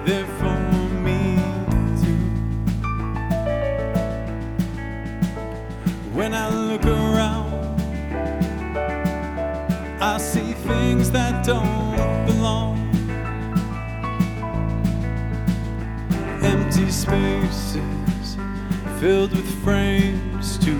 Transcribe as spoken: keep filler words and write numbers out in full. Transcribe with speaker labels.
Speaker 1: there for me too. When I look around, I see things that don't belong. Empty spaces filled with frames too